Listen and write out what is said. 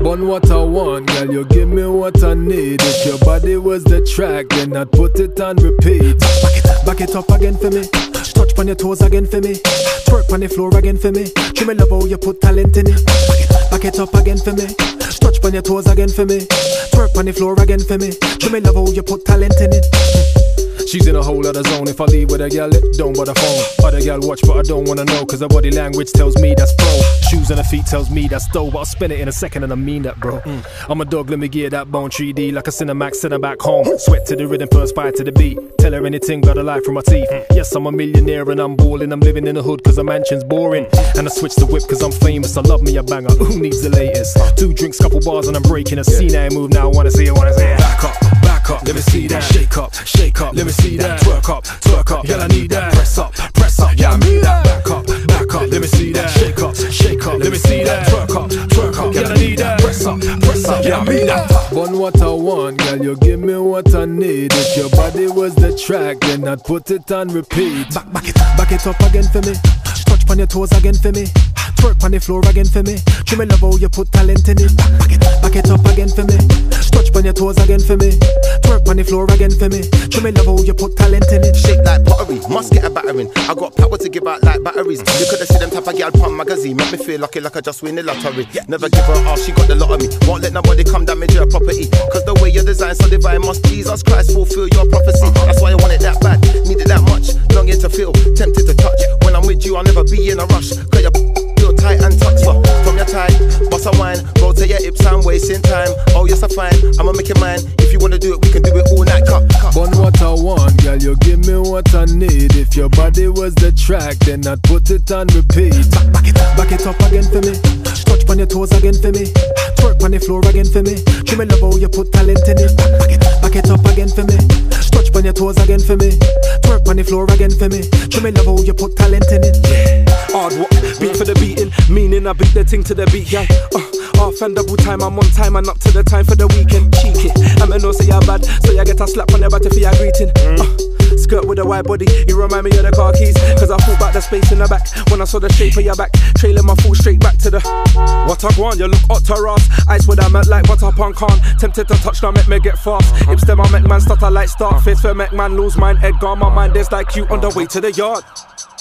Bun what I want, girl, you give me what I need. If your body was the track, then I'd put it on repeat. Back it up again for me. Touch on your toes again for me. Twerk on the floor again for me. Show me love how you put talent in it. Back it up again for me. Touch on your toes again for me. Twerk on the floor again for me. Show me love how you put talent in it. She's in a whole other zone. If I leave with a girl, don't bother phone. Other girl watch, but I don't wanna know, cause her body language tells me that's pro. Shoes on her feet tells me that's dope, but I'll spin it in a second and I mean that, bro. I'm a dog, let me get that bone 3D like a Cinemax, send her back home. Sweat to the rhythm, first bite to the beat. Tell her anything, got a life from my teeth. Yes, I'm a millionaire and I'm balling. I'm living in the hood cause the mansion's boring. And I switch the whip cause I'm famous. I love me a banger, who needs the latest? 2 drinks, couple bars and I'm breaking a scene. I move now, I wanna see it, Back up, let me see that. Shake up, let me see that. Twerk up, girl I need that. Press up, yeah I need that. Back up, let me see that. Shake up, let me see that. Twerk up, girl I need that. Press up, yeah I need that. Bun what I want, girl, you give me what I need. If your body was the track, then I'd put it on repeat. Back it up again for me. Touch on your toes again for me. Twerk on the floor again for me. Show me love how you put talent in it. Back it up again for me. Touch on your toes again for me. Twerk on the floor again for me. Show me love how you put talent in it. Shake like pottery, must get a battering. I got power to give out like batteries. You could've seen them type of girl pump magazine. Make me feel lucky like I just win the lottery. Never give her off, she got the lot of me. Won't let nobody come damage her property. Cause the way you're designed so divine must Jesus Christ fulfill your prophecy. That's why I want it that bad, need it that much. Longing to feel, tempted to touch. When I'm with you I'll never be in a rush. Cause you're feel tight and touch from your tie. Boss a wine, go to your hips, I'm wasting time. Oh yes I fine, I'ma make it mine. If you wanna do it, we can do it all night. Bun what I want, girl, you give me what I need. If your body was the track, then I'd put it on repeat. Back it up again for me. Touch on your toes again for me. Twerk on the floor again for me. Show me love how you put talent in it. Back it up again for me. Touch on your toes again for me. Twerk on the floor again for me. Show me love how you put talent in it. Hard work, beat for the beating, meaning I beat the thing to the beat, yeah. Half and double time, I'm on time and up to the time for the weekend. Cheeky, I'm a no say you're bad, so you get a slap on your body for your greeting. Skirt with a wide body, you remind me of the car keys. Cause I thought about the space in the back when I saw the shape of your back. Trailing my foot straight back to the what I want, you look hot to ass. Ice with a melt like butter upon corn. Tempted to touch, now make me get fast. Hips them I make man stutter like Starface. For make man lose mine, head gone, my mind is like you on the way to the yard.